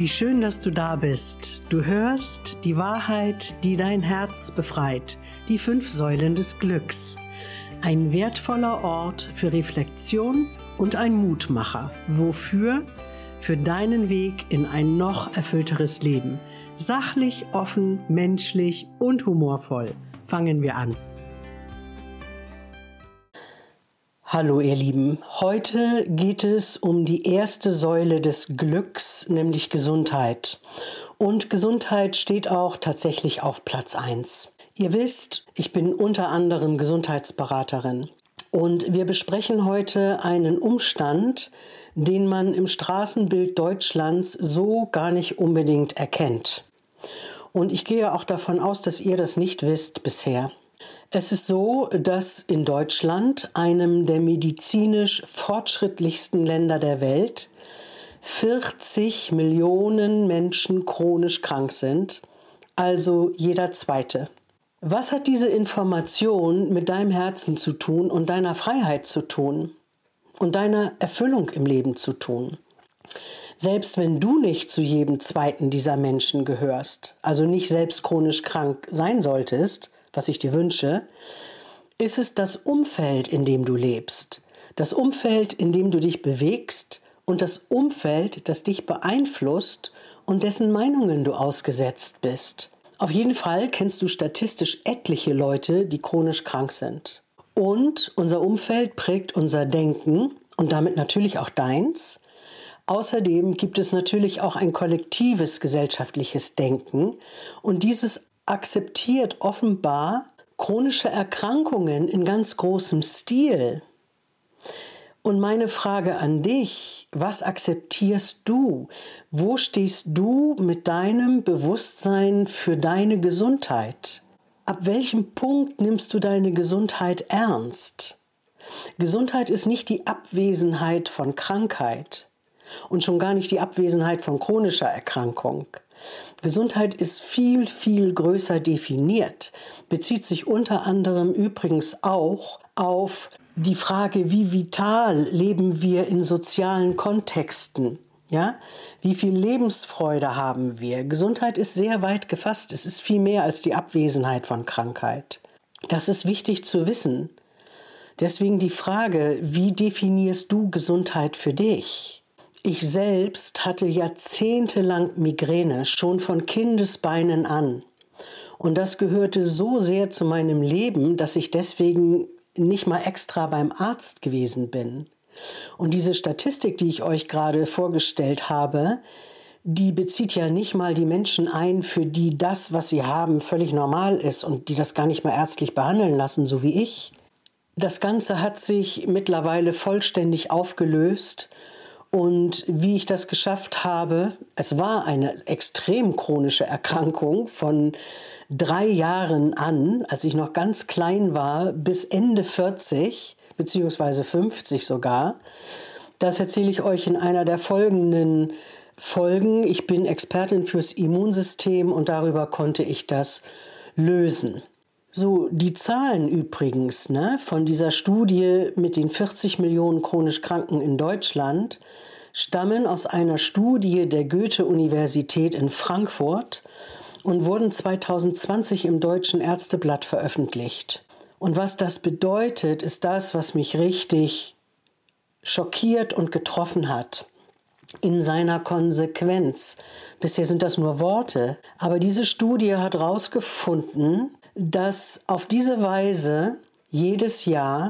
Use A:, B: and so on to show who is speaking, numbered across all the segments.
A: Wie schön, dass du da bist. Du hörst die Wahrheit, die dein Herz befreit, die 5 Säulen des Glücks. Ein wertvoller Ort für Reflexion und ein Mutmacher. Wofür? Für deinen Weg in ein noch erfüllteres Leben. Sachlich, offen, menschlich und humorvoll. Fangen wir an. Hallo ihr Lieben, heute geht es um die erste Säule des Glücks, nämlich Gesundheit. Und Gesundheit steht auch tatsächlich auf Platz 1. Ihr wisst, ich bin unter anderem Gesundheitsberaterin und wir besprechen heute einen Umstand, den man im Straßenbild Deutschlands so gar nicht unbedingt erkennt. Und ich gehe auch davon aus, dass ihr das nicht wisst bisher. Es ist so, dass in Deutschland, einem der medizinisch fortschrittlichsten Länder der Welt, 40 Millionen Menschen chronisch krank sind, also jeder Zweite. Was hat diese Information mit deinem Herzen zu tun und deiner Freiheit zu tun und deiner Erfüllung im Leben zu tun? Selbst wenn du nicht zu jedem Zweiten dieser Menschen gehörst, also nicht selbst chronisch krank sein solltest, was ich dir wünsche, ist es das Umfeld, in dem du lebst, das Umfeld, in dem du dich bewegst und das Umfeld, das dich beeinflusst und dessen Meinungen du ausgesetzt bist. Auf jeden Fall kennst du statistisch etliche Leute, die chronisch krank sind. Und unser Umfeld prägt unser Denken und damit natürlich auch deins. Außerdem gibt es natürlich auch ein kollektives gesellschaftliches Denken und dieses akzeptiert offenbar chronische Erkrankungen in ganz großem Stil. Und meine Frage an dich, was akzeptierst du? Wo stehst du mit deinem Bewusstsein für deine Gesundheit? Ab welchem Punkt nimmst du deine Gesundheit ernst? Gesundheit ist nicht die Abwesenheit von Krankheit und schon gar nicht die Abwesenheit von chronischer Erkrankung. Gesundheit ist viel, viel größer definiert, bezieht sich unter anderem übrigens auch auf die Frage, wie vital leben wir in sozialen Kontexten, ja? Wie viel Lebensfreude haben wir? Gesundheit ist sehr weit gefasst, es ist viel mehr als die Abwesenheit von Krankheit. Das ist wichtig zu wissen. Deswegen die Frage, wie definierst du Gesundheit für dich? Ich selbst hatte jahrzehntelang Migräne, schon von Kindesbeinen an. Und das gehörte so sehr zu meinem Leben, dass ich deswegen nicht mal extra beim Arzt gewesen bin. Und diese Statistik, die ich euch gerade vorgestellt habe, die bezieht ja nicht mal die Menschen ein, für die das, was sie haben, völlig normal ist und die das gar nicht mal ärztlich behandeln lassen, so wie ich. Das Ganze hat sich mittlerweile vollständig aufgelöst. Und wie ich das geschafft habe, es war eine extrem chronische Erkrankung von 3 Jahren an, als ich noch ganz klein war, bis Ende 40, beziehungsweise 50 sogar. Das erzähle ich euch in einer der folgenden Folgen. Ich bin Expertin fürs Immunsystem und darüber konnte ich das lösen. So, die Zahlen übrigens von dieser Studie mit den 40 Millionen chronisch Kranken in Deutschland stammen aus einer Studie der Goethe-Universität in Frankfurt und wurden 2020 im Deutschen Ärzteblatt veröffentlicht. Und was das bedeutet, ist das, was mich richtig schockiert und getroffen hat. In seiner Konsequenz. Bisher sind das nur Worte, aber diese Studie hat herausgefunden, dass auf diese Weise jedes Jahr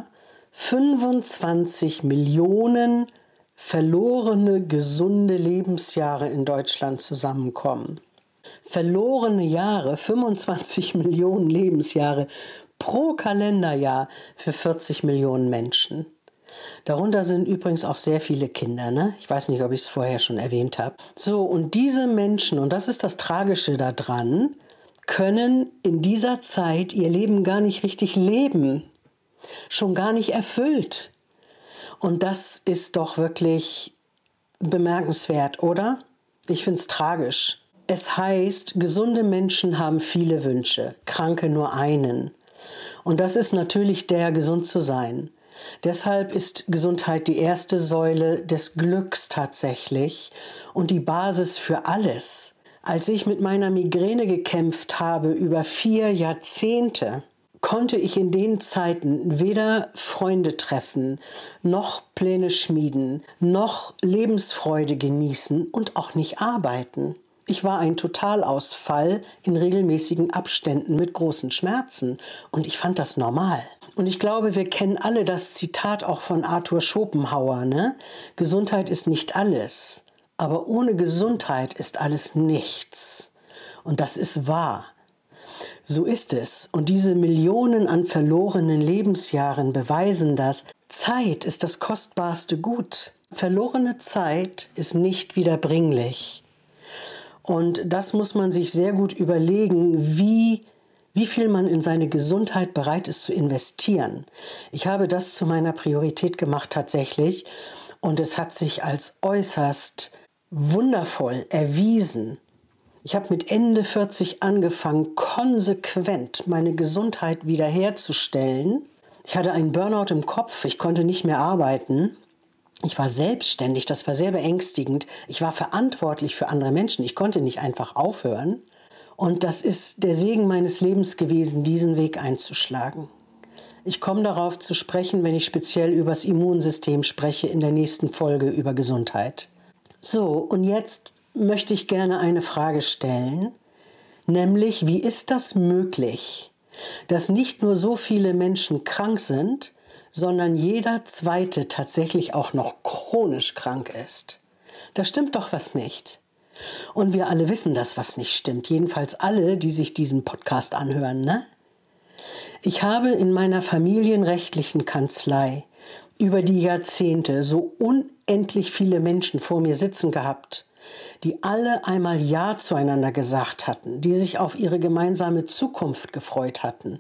A: 25 Millionen verlorene, gesunde Lebensjahre in Deutschland zusammenkommen. Verlorene Jahre, 25 Millionen Lebensjahre pro Kalenderjahr für 40 Millionen Menschen. Darunter sind übrigens auch sehr viele Kinder, Ich weiß nicht, ob ich es vorher schon erwähnt habe. So, und diese Menschen, und das ist das Tragische daran, können in dieser Zeit ihr Leben gar nicht richtig leben, schon gar nicht erfüllt. Und das ist doch wirklich bemerkenswert, oder? Ich finde es tragisch. Es heißt, gesunde Menschen haben viele Wünsche, Kranke nur einen. Und das ist natürlich der, gesund zu sein. Deshalb ist Gesundheit die erste Säule des Glücks tatsächlich und die Basis für alles. Als ich mit meiner Migräne gekämpft habe über 4 Jahrzehnte, konnte ich in den Zeiten weder Freunde treffen, noch Pläne schmieden, noch Lebensfreude genießen und auch nicht arbeiten. Ich war ein Totalausfall in regelmäßigen Abständen mit großen Schmerzen und ich fand das normal. Und ich glaube, wir kennen alle das Zitat auch von Arthur Schopenhauer, ne? Gesundheit ist nicht alles, aber ohne Gesundheit ist alles nichts. Und das ist wahr. So ist es. Und diese Millionen an verlorenen Lebensjahren beweisen das. Zeit ist das kostbarste Gut. Verlorene Zeit ist nicht wiederbringlich. Und das muss man sich sehr gut überlegen, wie viel man in seine Gesundheit bereit ist zu investieren. Ich habe das zu meiner Priorität gemacht tatsächlich. Und es hat sich als äußerst wundervoll erwiesen. Ich habe mit Ende 40 angefangen, konsequent meine Gesundheit wiederherzustellen. Ich hatte einen Burnout im Kopf, ich konnte nicht mehr arbeiten. Ich war selbstständig, das war sehr beängstigend. Ich war verantwortlich für andere Menschen, ich konnte nicht einfach aufhören. Und das ist der Segen meines Lebens gewesen, diesen Weg einzuschlagen. Ich komme darauf zu sprechen, wenn ich speziell über das Immunsystem spreche, in der nächsten Folge über Gesundheit. So, und jetzt möchte ich gerne eine Frage stellen, nämlich, wie ist das möglich, dass nicht nur so viele Menschen krank sind, sondern jeder Zweite tatsächlich auch noch chronisch krank ist? Da stimmt doch was nicht. Und wir alle wissen, dass was nicht stimmt, jedenfalls alle, die sich diesen Podcast anhören, ne? Ich habe in meiner familienrechtlichen Kanzlei über die Jahrzehnte so unendlich viele Menschen vor mir sitzen gehabt, die alle einmal Ja zueinander gesagt hatten, die sich auf ihre gemeinsame Zukunft gefreut hatten.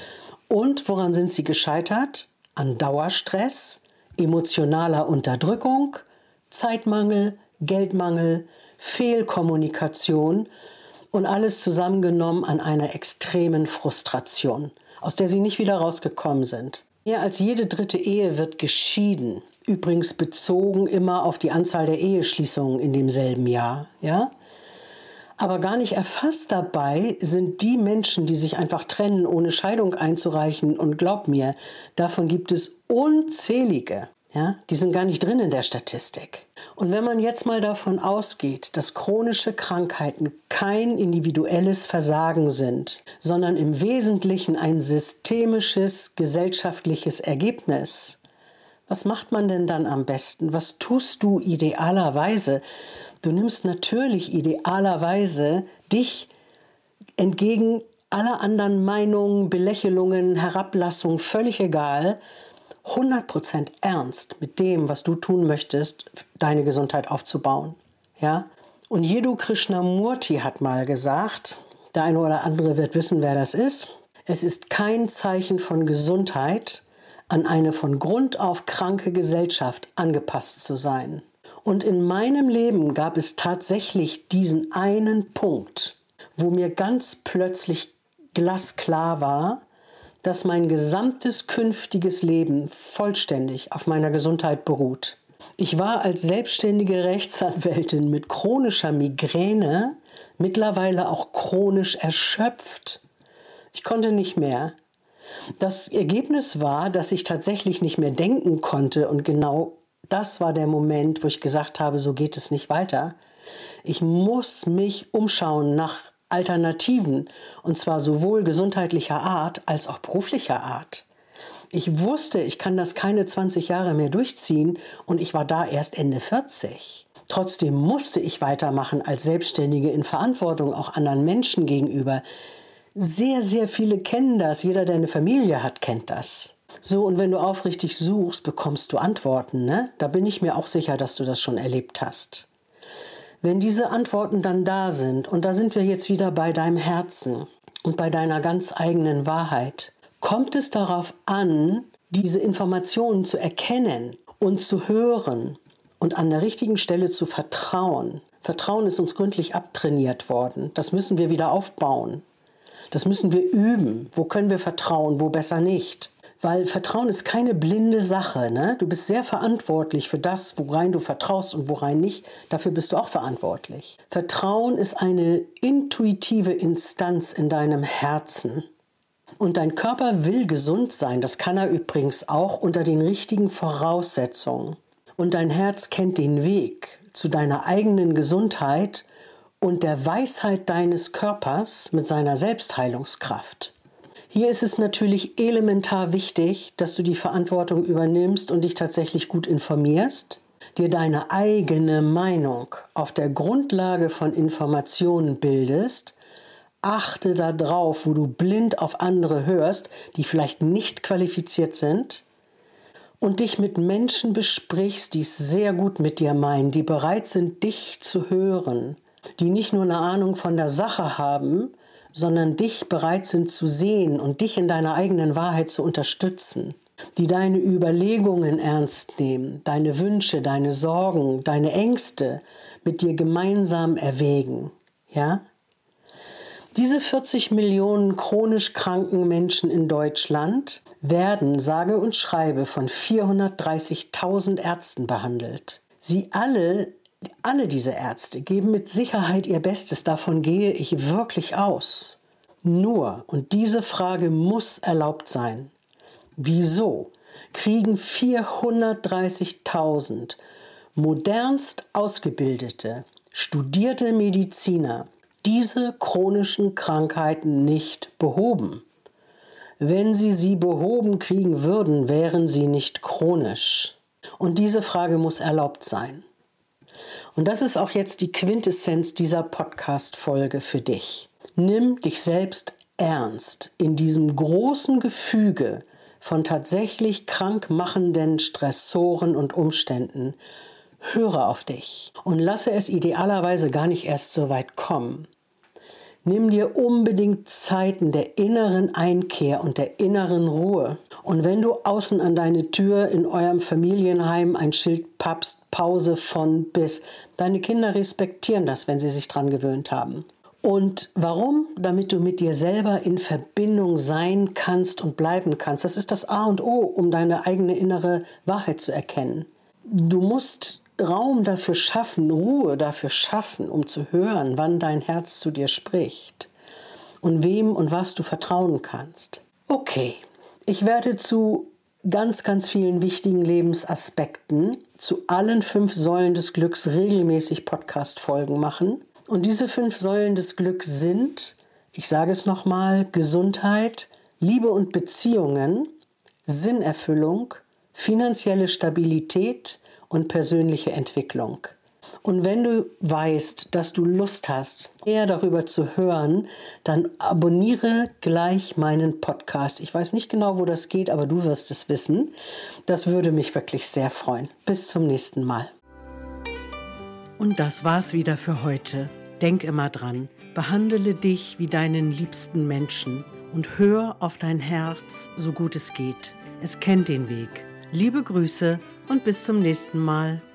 A: Und woran sind sie gescheitert? An Dauerstress, emotionaler Unterdrückung, Zeitmangel, Geldmangel, Fehlkommunikation und alles zusammengenommen an einer extremen Frustration, aus der sie nicht wieder rausgekommen sind. Mehr als jede 3. Ehe wird geschieden. Übrigens bezogen immer auf die Anzahl der Eheschließungen in demselben Jahr. Ja? Aber gar nicht erfasst dabei sind die Menschen, die sich einfach trennen, ohne Scheidung einzureichen. Und glaub mir, davon gibt es unzählige. Ja? Die sind gar nicht drin in der Statistik. Und wenn man jetzt mal davon ausgeht, dass chronische Krankheiten kein individuelles Versagen sind, sondern im Wesentlichen ein systemisches, gesellschaftliches Ergebnis, was macht man denn dann am besten? Was tust du idealerweise? Du nimmst natürlich idealerweise dich entgegen aller anderen Meinungen, Belächelungen, Herablassungen, völlig egal, 100% ernst mit dem, was du tun möchtest, deine Gesundheit aufzubauen. Ja? Und Jiddu Krishnamurti hat mal gesagt, der eine oder andere wird wissen, wer das ist, es ist kein Zeichen von Gesundheit, an eine von Grund auf kranke Gesellschaft angepasst zu sein. Und in meinem Leben gab es tatsächlich diesen einen Punkt, wo mir ganz plötzlich glasklar war, dass mein gesamtes künftiges Leben vollständig auf meiner Gesundheit beruht. Ich war als selbstständige Rechtsanwältin mit chronischer Migräne mittlerweile auch chronisch erschöpft. Ich konnte nicht mehr. Das Ergebnis war, dass ich tatsächlich nicht mehr denken konnte und genau das war der Moment, wo ich gesagt habe, so geht es nicht weiter. Ich muss mich umschauen nach Alternativen, und zwar sowohl gesundheitlicher Art als auch beruflicher Art. Ich wusste, ich kann das keine 20 Jahre mehr durchziehen und ich war da erst Ende 40. Trotzdem musste ich weitermachen als Selbstständige in Verantwortung auch anderen Menschen gegenüber. Sehr, sehr viele kennen das. Jeder, der eine Familie hat, kennt das. So, und wenn du aufrichtig suchst, bekommst du Antworten, ne? Da bin ich mir auch sicher, dass du das schon erlebt hast. Wenn diese Antworten dann da sind, und da sind wir jetzt wieder bei deinem Herzen und bei deiner ganz eigenen Wahrheit, kommt es darauf an, diese Informationen zu erkennen und zu hören und an der richtigen Stelle zu vertrauen. Vertrauen ist uns gründlich abtrainiert worden. Das müssen wir wieder aufbauen. Das müssen wir üben. Wo können wir vertrauen, wo besser nicht? Weil Vertrauen ist keine blinde Sache, ne? Du bist sehr verantwortlich für das, worein du vertraust und worein nicht. Dafür bist du auch verantwortlich. Vertrauen ist eine intuitive Instanz in deinem Herzen. Und dein Körper will gesund sein. Das kann er übrigens auch unter den richtigen Voraussetzungen. Und dein Herz kennt den Weg zu deiner eigenen Gesundheit und der Weisheit deines Körpers mit seiner Selbstheilungskraft. Hier ist es natürlich elementar wichtig, dass du die Verantwortung übernimmst und dich tatsächlich gut informierst, dir deine eigene Meinung auf der Grundlage von Informationen bildest. Achte darauf, wo du blind auf andere hörst, die vielleicht nicht qualifiziert sind, und dich mit Menschen besprichst, die es sehr gut mit dir meinen, die bereit sind, dich zu hören, die nicht nur eine Ahnung von der Sache haben, sondern dich bereit sind zu sehen und dich in deiner eigenen Wahrheit zu unterstützen, die deine Überlegungen ernst nehmen, deine Wünsche, deine Sorgen, deine Ängste mit dir gemeinsam erwägen. Ja? Diese 40 Millionen chronisch kranken Menschen in Deutschland werden, sage und schreibe, von 430.000 Ärzten behandelt. Sie alle diese Ärzte geben mit Sicherheit ihr Bestes, davon gehe ich wirklich aus. Nur, und diese Frage muss erlaubt sein, wieso kriegen 430.000 modernst ausgebildete, studierte Mediziner diese chronischen Krankheiten nicht behoben? Wenn sie behoben kriegen würden, wären sie nicht chronisch. Und diese Frage muss erlaubt sein. Und das ist auch jetzt die Quintessenz dieser Podcast-Folge für dich. Nimm dich selbst ernst in diesem großen Gefüge von tatsächlich krankmachenden Stressoren und Umständen. Höre auf dich und lasse es idealerweise gar nicht erst so weit kommen. Nimm dir unbedingt Zeiten der inneren Einkehr und der inneren Ruhe. Und wenn du außen an deine Tür in eurem Familienheim ein Schild pappst, Pause von bis, deine Kinder respektieren das, wenn sie sich dran gewöhnt haben. Und warum? Damit du mit dir selber in Verbindung sein kannst und bleiben kannst. Das ist das A und O, um deine eigene innere Wahrheit zu erkennen. Du musst Raum dafür schaffen, Ruhe dafür schaffen, um zu hören, wann dein Herz zu dir spricht und wem und was du vertrauen kannst. Okay, ich werde zu ganz, ganz vielen wichtigen Lebensaspekten, zu allen 5 Säulen des Glücks regelmäßig Podcast-Folgen machen. Und diese 5 Säulen des Glücks sind, ich sage es nochmal, Gesundheit, Liebe und Beziehungen, Sinnerfüllung, finanzielle Stabilität und persönliche Entwicklung. Und wenn du weißt, dass du Lust hast, mehr darüber zu hören, dann abonniere gleich meinen Podcast. Ich weiß nicht genau, wo das geht, aber du wirst es wissen. Das würde mich wirklich sehr freuen. Bis zum nächsten Mal. Und das war's wieder für heute. Denk immer dran, behandle dich wie deinen liebsten Menschen und hör auf dein Herz, so gut es geht. Es kennt den Weg. Liebe Grüße und bis zum nächsten Mal.